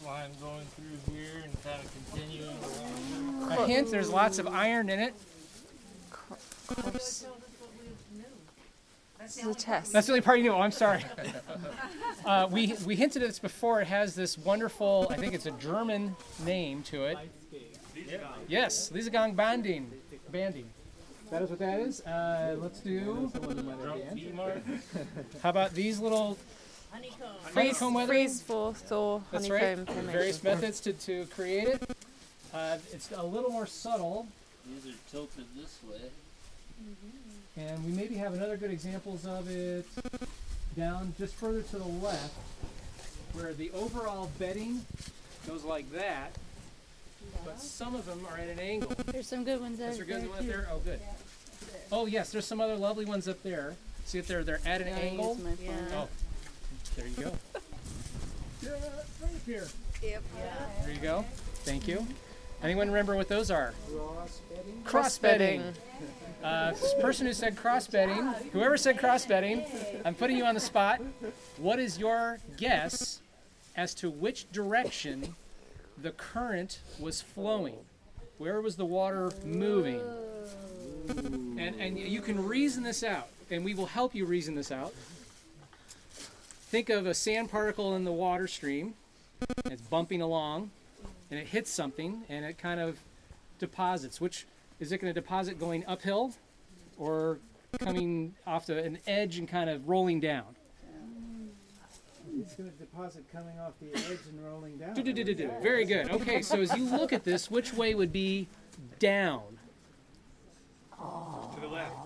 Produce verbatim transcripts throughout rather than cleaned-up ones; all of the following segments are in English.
line going through here and kind of continuing along here. A hint, there's lots of iron in it. This is a test. That's the only part you knew. Oh, I'm sorry. uh, we we hinted at this before. It has this wonderful, I think it's a German name to it. Yes, Liesegang Banding. Banding. That is what that is. Uh, let's do. How about these little Honeycomb. honeycomb weather? Freeze, for thaw, That's honeycomb right. formation. Various methods to, to create it. Uh, it's a little more subtle. These are tilted this way. And we maybe have another good examples of it down just further to the left, where the overall bedding goes like that, but some of them are at an angle. There's some good ones Is over there good there one up too. there? Oh, good. Oh, yes, there's some other lovely ones up there. See if they're they're at an Yeah, I angle. use my phone. Yeah. Oh, there you go. Yeah, right up here. Yep. There you go. Thank you. Anyone remember what those are? Cross bedding. Cross bedding. Uh, this person who said cross bedding, whoever said cross bedding, I'm putting you on the spot. What is your guess as to which direction the current was flowing? Where was the water moving? And and you can reason this out, and we will help you reason this out. Think of a sand particle in the water stream. And it's bumping along, and it hits something, and it kind of deposits. Which is it going to deposit going uphill, or coming off the, an edge and kind of rolling down? It's going to deposit coming off the edge and rolling down. Do-do-do-do-do. Very good. Okay, so as you look at this, which way would be down? To the left.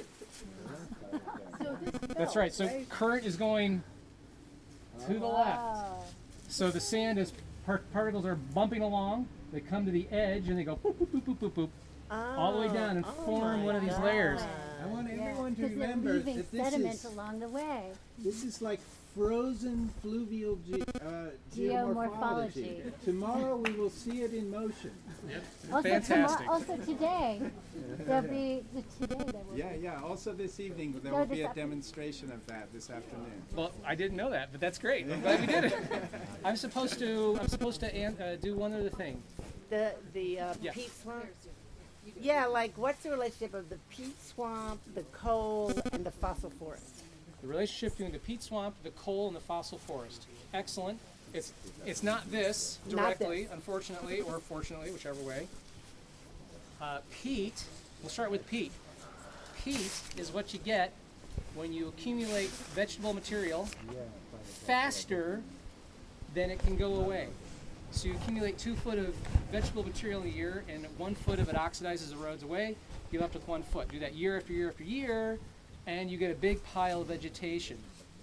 That's right. So current is going to the left. So the sand is par- particles are bumping along. They come to the edge and they go boop boop boop boop boop boop all the way down and Oh form my one of these God. layers. I want Yeah, everyone to because they're remember leaving that this sediment is, along the way. this is like frozen fluvial ge- uh, Geomorphology. geomorphology. Tomorrow we will see it in motion. Also, Fantastic. tomorrow, also today, there'll be the today there will Yeah, yeah. Also this evening there No, will this be a afternoon. demonstration of that this afternoon. Well, I didn't know that, but that's great. I'm glad we did it. I'm supposed to. I'm supposed to an- uh, do one other thing. The the uh, Yeah. peat swamp. Yeah, like what's the relationship of the peat swamp, the coal, and the fossil forest? The relationship between the peat swamp, the coal, and the fossil forest. Excellent. It's it's not this Not directly, this. unfortunately, or fortunately, whichever way. Uh, peat. We'll start with peat. Peat is what you get when you accumulate vegetable material faster than it can go away. So you accumulate two foot of vegetable material in a year, and one foot of it oxidizes, erodes away. You're left with one foot. Do that year after year after year, and you get a big pile of vegetation.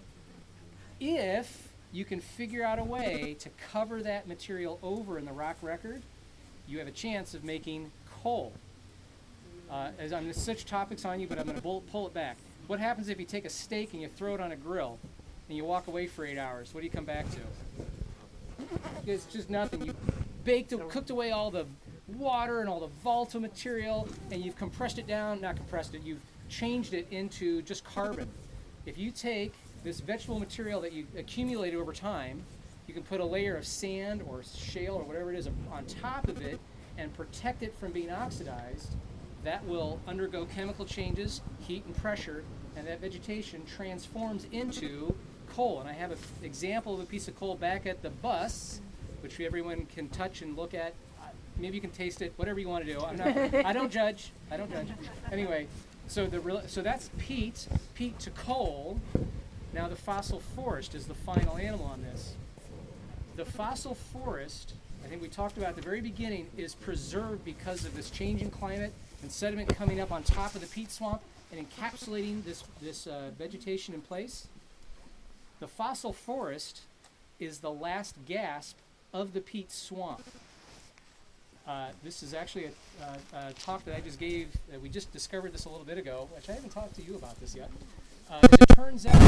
If you can figure out a way to cover that material over in the rock record, you have a chance of making coal. Uh, as I'm going to switch topics on you, but I'm going to pull, pull it back. What happens if you take a steak and you throw it on a grill, and you walk away for eight hours? What do you come back to? It's just nothing. You baked, cooked away all the water and all the volatile material, and you've compressed it down, not compressed it, you've changed it into just carbon. If you take this vegetable material that you accumulated over time, you can put a layer of sand or shale or whatever it is on top of it and protect it from being oxidized. That will undergo chemical changes, heat and pressure, and that vegetation transforms into coal. And I have an example of a piece of coal back at the bus, which everyone can touch and look at. Uh, Maybe you can taste it, whatever you want to do. I'm not, I don't judge. I don't judge. Anyway, so the real, so that's peat, peat to coal. Now the fossil forest is the final animal on this. The fossil forest, I think we talked about at the very beginning, is preserved because of this change in climate and sediment coming up on top of the peat swamp and encapsulating this, this uh, vegetation in place. The fossil forest is the last gasp of the peat swamp. Uh, this is actually a, uh, a talk that I just gave. Uh, we just discovered this a little bit ago, which I haven't talked to you about this yet. Uh, as it turns out,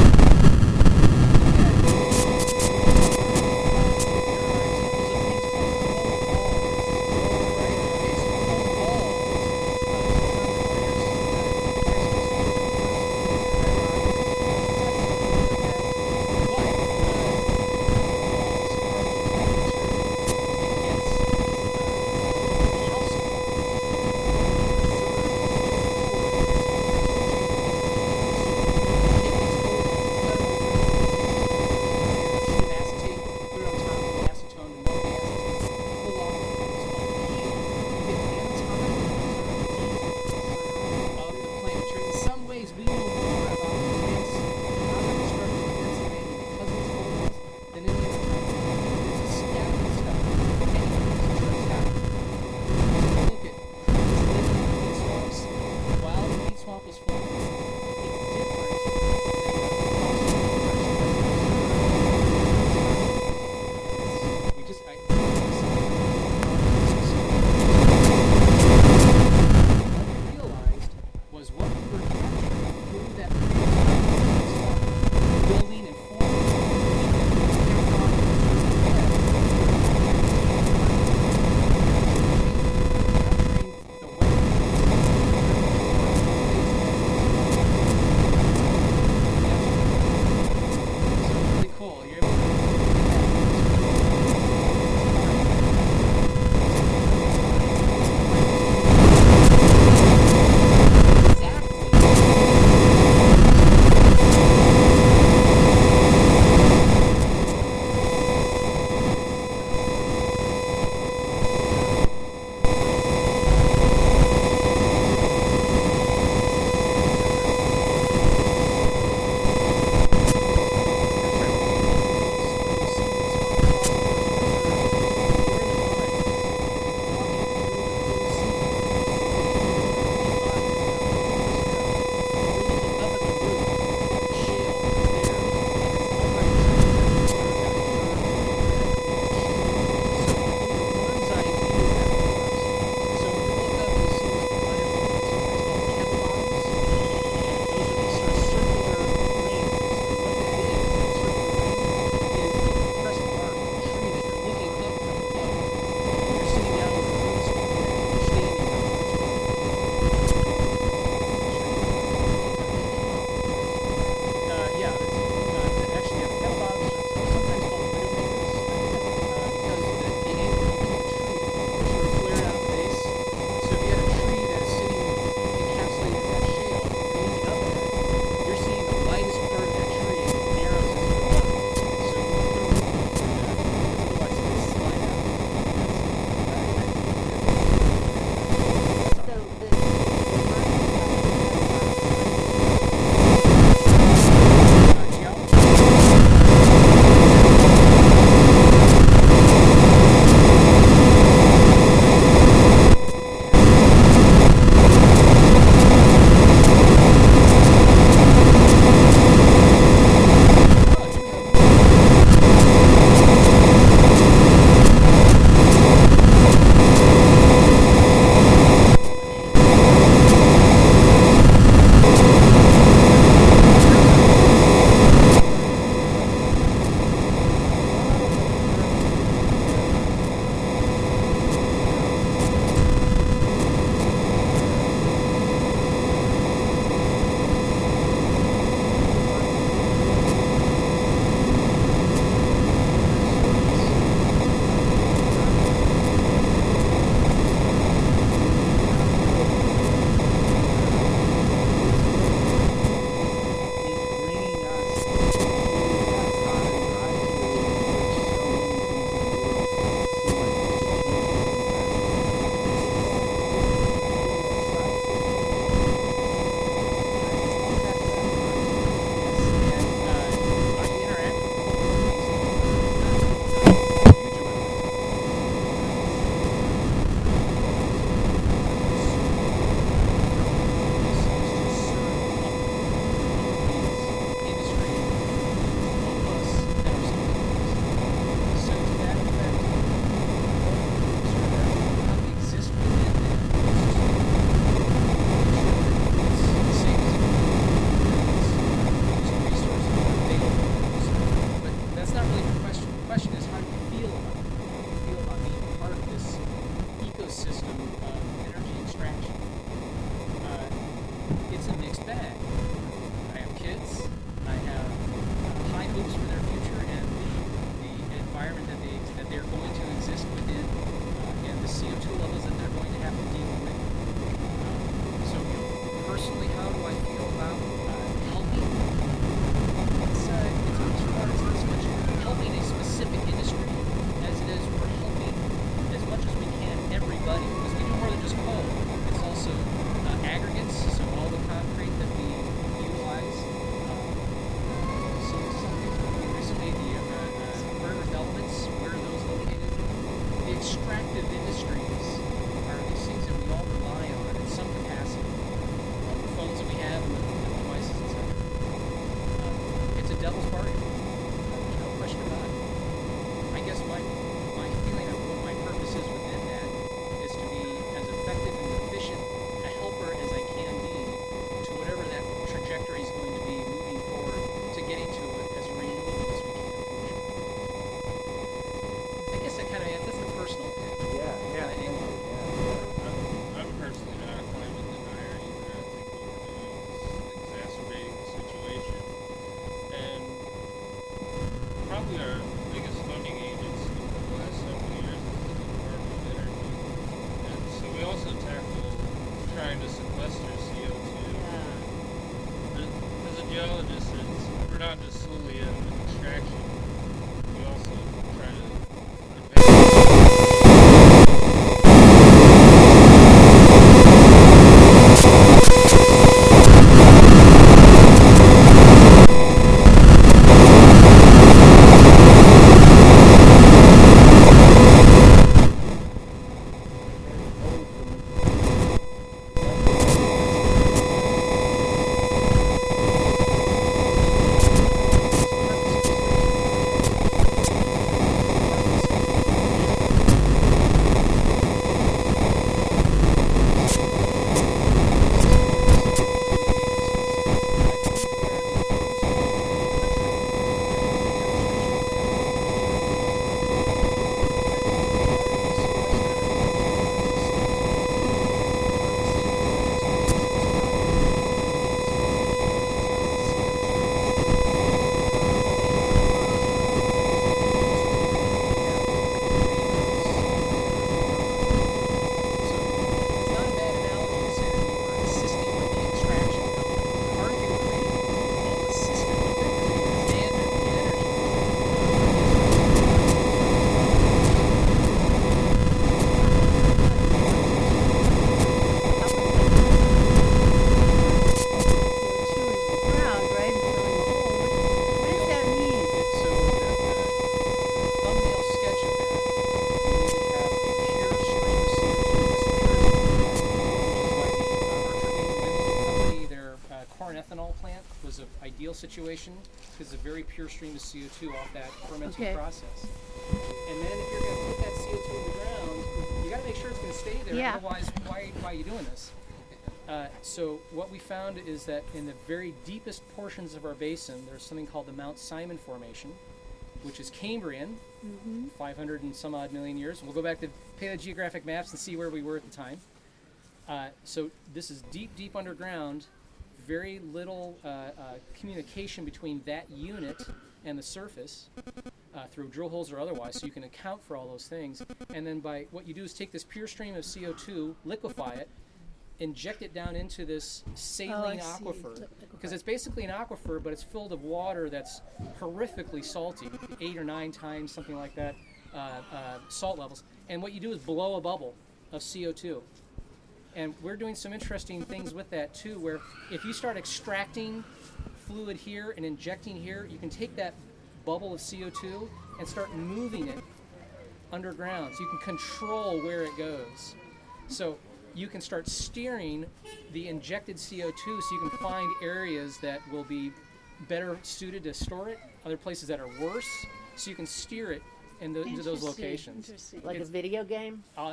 situation because it's a very pure stream of C O two off that fermenting Okay. process. And then if you're going to put that C O two in the ground, you got to make sure it's going to stay there. Yeah. Otherwise, why, why are you doing this? Uh, so what we found is that in the very deepest portions of our basin, there's something called the Mount Simon Formation, which is Cambrian, five hundred and some odd million years. We'll go back to paleogeographic maps and see where we were at the time. Uh, so this is deep, deep underground, very little uh, uh, communication between that unit and the surface uh, through drill holes or otherwise, so you can account for all those things. And then by what you do is take this pure stream of C O two, liquefy it, inject it down into this saline Oh, see. aquifer, because it's basically an aquifer, but it's filled of water that's horrifically salty, eight or nine times, something like that, uh, uh, salt levels. And what you do is blow a bubble of C O two. And we're doing some interesting things with that too, where if you start extracting fluid here and injecting here, you can take that bubble of C O two and start moving it underground, so you can control where it goes. So you can start steering the injected C O two so you can find areas that will be better suited to store it, other places that are worse, so you can steer it in the, into those Interesting, locations. Interesting. Like a It's- video game? Uh,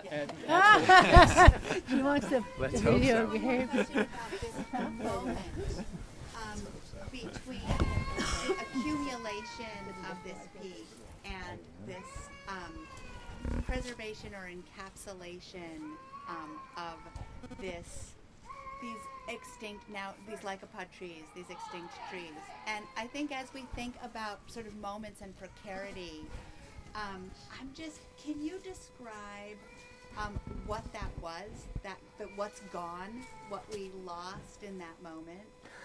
uh, He wants a Let's hope video so. game. About this moment um, between the accumulation of this peak and this um, preservation or encapsulation um, of this these extinct now these lycopod trees, these extinct trees. And I think as we think about sort of moments and precarity, um, I'm just can you describe um, what that was, that, that what's gone, what we lost in that moment?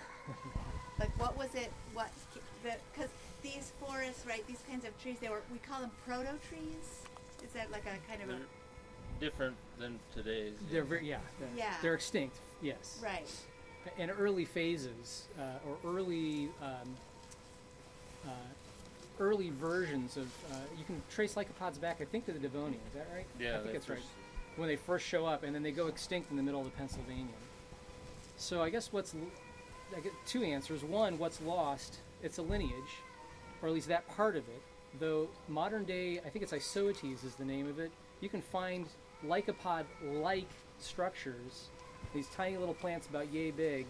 Like what was it? What the because these forests, right? These kinds of trees, they were we call them proto trees. Is that like a kind of a They're different than today's. they're very, yeah, they're, Yeah. they're extinct, yes. right? In early phases, uh, or early um, uh, early versions of, uh, you can trace lycopods back, I think, to the Devonian. Is that right? Yeah, I think they that's right. first- When they first show up, and then they go extinct in the middle of the Pennsylvania. So I guess what's, l- I get two answers. One, what's lost? It's a lineage, or at least that part of it. Though modern day, I think it's Isoetes is the name of it. You can find lycopod-like structures, these tiny little plants about yay big.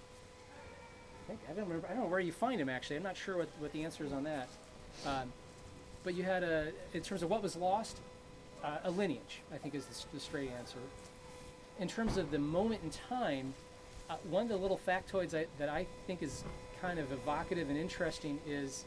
I, think, I don't remember. I don't know where you find them actually. I'm not sure what, what the answer is on that. Um, but you had a, in terms of what was lost, uh, a lineage, I think is the, s- the straight answer. In terms of the moment in time, uh, one of the little factoids I, that I think is kind of evocative and interesting is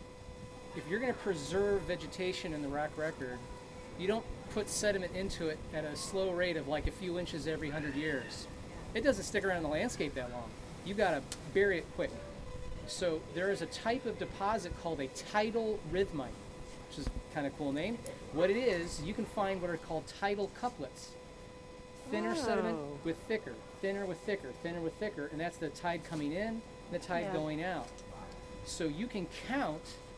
if you're going to preserve vegetation in the rock record, you don't put sediment into it at a slow rate of like a few inches every hundred years. It doesn't stick around in the landscape that long. You've got to bury it quick. So there is a type of deposit called a tidal rhythmite, which is kind of cool name. What it is, you can find what are called tidal couplets. Thinner sediment Oh. with thicker, thinner with thicker, thinner with thicker, and that's the tide coming in and the tide Yeah. going out. So you can count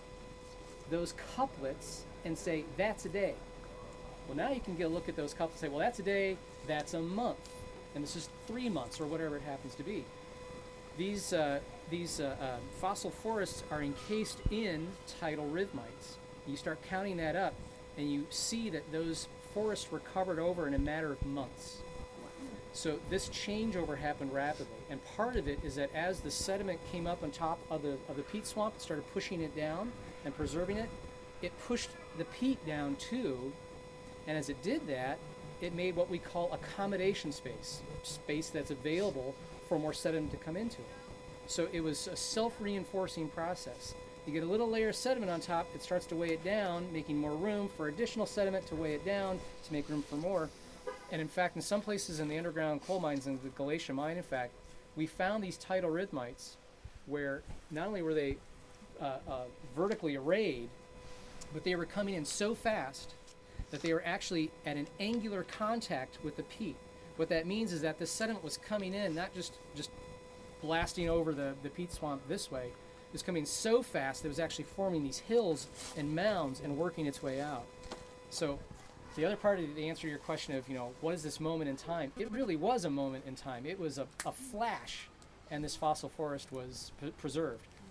those couplets and say, that's a day. Well, now you can get a look at those couplets and say, well, that's a day, that's a month, and this is three months or whatever it happens to be. These, uh, these uh, uh, fossil forests are encased in tidal rhythmites. You start counting that up, and you see that those forests were covered over in a matter of months. So this changeover happened rapidly, and part of it is that as the sediment came up on top of the of the peat swamp, it started pushing it down and preserving it. It pushed the peat down too, and as it did that, it made what we call accommodation space, space that's available for more sediment to come into it. So it was a self-reinforcing process. You get a little layer of sediment on top, it starts to weigh it down, making more room for additional sediment to weigh it down, to make room for more. And in fact, in some places in the underground coal mines, in the Galatia mine, in fact, we found these tidal rhythmites where not only were they uh, uh, vertically arrayed, but they were coming in so fast that they were actually at an angular contact with the peat. What that means is that the sediment was coming in, not just, just blasting over the, the peat swamp this way. It was coming so fast that it was actually forming these hills and mounds and working its way out. So the other part of the answer to your question of, you know, what is this moment in time? It really was a moment in time. It was a, a flash, and this fossil forest was p- preserved.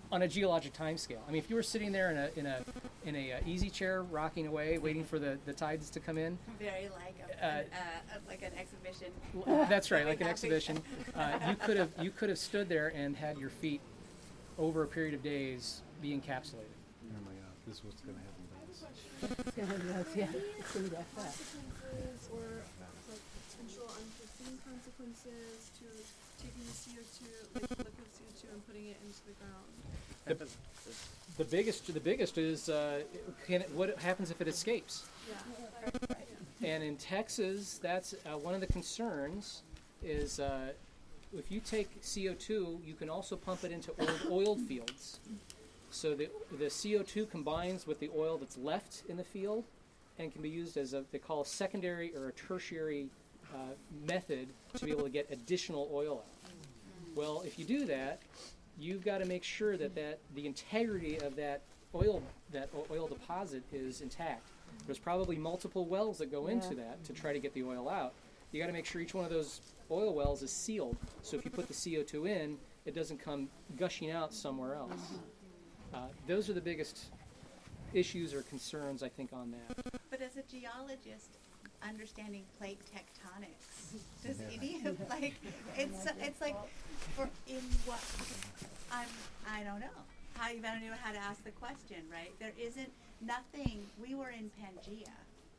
on a geologic time scale. I mean, if you were sitting there in a in a in a uh, easy chair, rocking away, waiting for the, the tides to come in, Very like a, Uh, an, uh, like an exhibition. that's right, like an Happy. exhibition. Uh, you could have you could have stood there and had your feet over a period of days be encapsulated. Oh my God, this is what's going to happen to us. It's gonna be like, yeah, it's gonna be that fast. consequences or like potential unforeseen consequences to taking the C O two, like liquid C O two, and putting it into the ground? The, the biggest the biggest is uh, can it, what happens if it escapes? Yeah. And in Texas, that's uh, one of the concerns is uh, if you take C O two, you can also pump it into old oiled fields. So the, the C O two combines with the oil that's left in the field and can be used as a, they call a secondary or a tertiary uh, method to be able to get additional oil out. Well, if you do that, you've got to make sure that, that the integrity of that oil that o- oil deposit is intact. There's probably multiple wells that go into Yeah. that to try to get the oil out. You got to make sure each one of those oil wells is sealed. So if you put the C O two in, it doesn't come gushing out somewhere else. Uh, those are the biggest issues or concerns, I think, on that. But as a geologist, understanding plate tectonics, does any of like it's it's like for in what I'm I don't know how you don't know how to ask the question, right? There isn't nothing. We were in Pangea,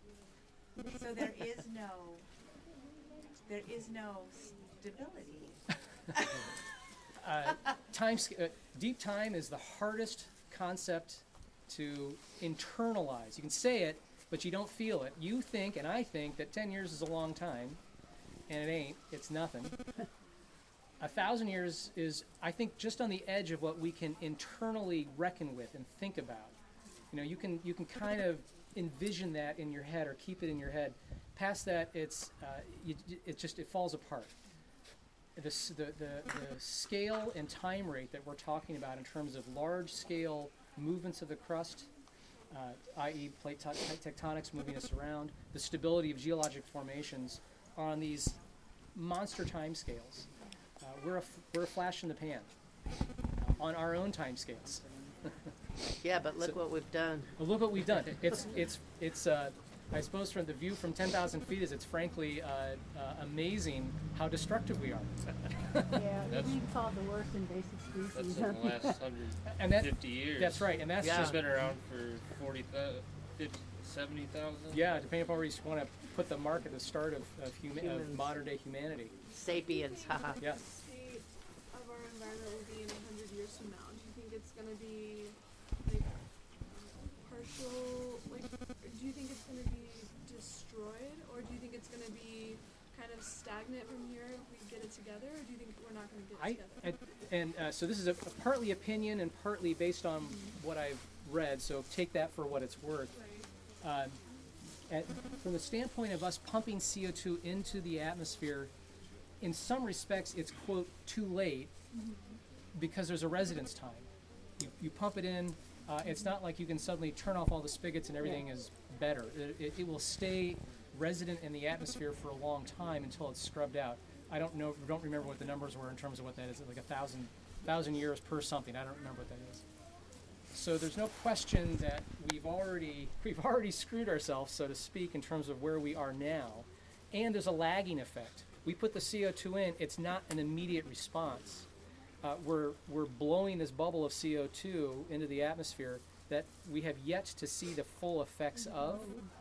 so there is no there is no stability. Uh, time, sc- uh, deep time is the hardest concept to internalize. You can say it, but you don't feel it. You think, and I think, that ten years is a long time, and it ain't. It's nothing. A thousand years is, I think, just on the edge of what we can internally reckon with and think about. You know, you can you can kind of envision that in your head or keep it in your head. Past that, it's uh, you, it just it falls apart. The, s- the, the, the scale and time rate that we're talking about in terms of large-scale movements of the crust, uh, that is plate te- tectonics moving us around, the stability of geologic formations are on these monster time scales. Uh, we're, a f- we're a flash in the pan uh, on our own time scales. Yeah, but look So- what we've done. Well, look what we've done. It's, it's, it's uh, I suppose from the view from ten thousand feet is it's frankly uh, uh, amazing how destructive we are. Yeah, That's- we call it the worst invasive That's species. in the last one hundred And that, fifty years. that's right, and that's Yeah. just It's been around for forty thousand, fifty, seventy thousand? yeah, depending upon where you want to put the mark at the start of, of, huma- of Humans. modern day humanity. Sapiens, haha. Yeah. The state of our environment will be in a hundred years from now. Do you think it's gonna be like partial? Like, do you think it's gonna be destroyed, or do you think it's gonna be kind of stagnant from here if we get it together, or do you think we're not gonna get it I, together? and, and uh, so this is a, a partly opinion and partly based on what I've read, so take that for what it's worth. Right. Um, at, from the standpoint of us pumping C O two into the atmosphere, in some respects it's, quote, too late because there's a residence time. You, you pump it in, uh, it's not like you can suddenly turn off all the spigots and everything is better. It, it, it will stay resident in the atmosphere for a long time until it's scrubbed out. I don't know, don't remember what the numbers were in terms of what that is, like a thousand, thousand years per something. I don't remember what that is. So there's no question that we've already we've already screwed ourselves, so to speak, in terms of where we are now. And there's a lagging effect. We put the C O two in, it's not an immediate response. Uh, we're we're blowing this bubble of C O two into the atmosphere that we have yet to see the full effects of.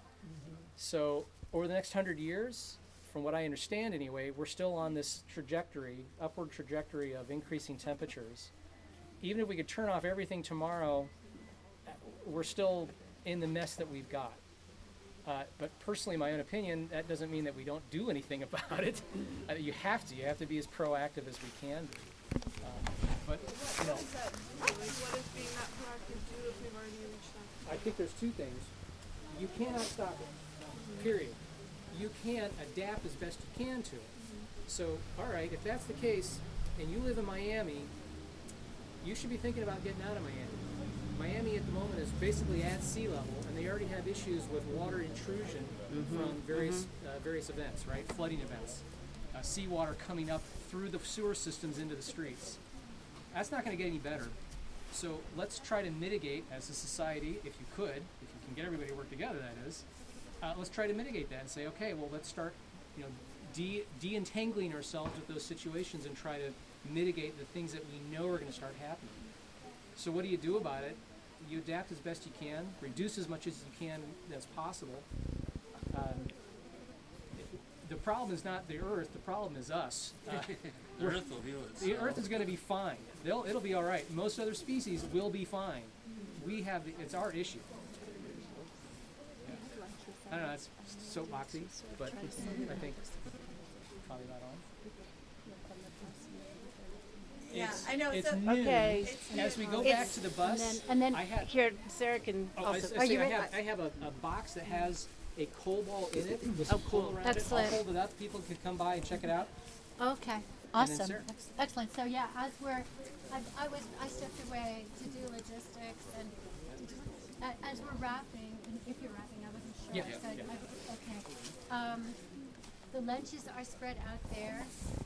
So over the next hundred years, from what I understand anyway, we're still on this trajectory, upward trajectory of increasing temperatures. Even if we could turn off everything tomorrow, we're still in the mess that we've got. Uh, but personally, my own opinion, that doesn't mean that we don't do anything about it. Uh, you have to. You have to be as proactive as we can be. Uh, but, you know, What does that do? Like, what does being that proactive do if we've already reached that? I think there's two things. You cannot stop it, period. You can adapt as best you can to it. So, all right, if that's the case, and you live in Miami, you should be thinking about getting out of Miami. Miami at the moment is basically at sea level, and they already have issues with water intrusion from various uh, various events, right? Flooding events, uh, seawater coming up through the sewer systems into the streets. That's not going to get any better. So let's try to mitigate as a society, if you could, if you can get everybody to work together, that is. Uh, let's try to mitigate that and say, okay, well, let's start, you know, de de-entangling ourselves with those situations and try to mitigate the things that we know are going to start happening. So what do you do about it? You adapt as best you can, reduce as much as you can as possible. Um, the problem is not the Earth, the problem is us. Uh, The Earth will heal the itself. Earth is going to be fine. They'll, it'll be all right. Most other species will be fine. We have, the, it's our issue. Yeah. I don't know, that's soapboxy, but I think probably not on. Yeah, It's- I know. It's so noon. Okay. It's As we go It's- back to the bus, And then, and then I have, Here, Sarah can oh, I, also. s- I Are say you I ready? have, I have a, a box that has a coal ball in it with some Oh, coal cool. around it. I'll Excellent. hold it up. People can come by and check it out. Okay, then awesome, Sarah. Ex- excellent. So yeah, as we're, I, I was, I stepped away to do logistics, and a- as we're wrapping, and if you're wrapping, I wasn't sure. Yeah, so yeah. I- okay. Um, the lunches are spread out there.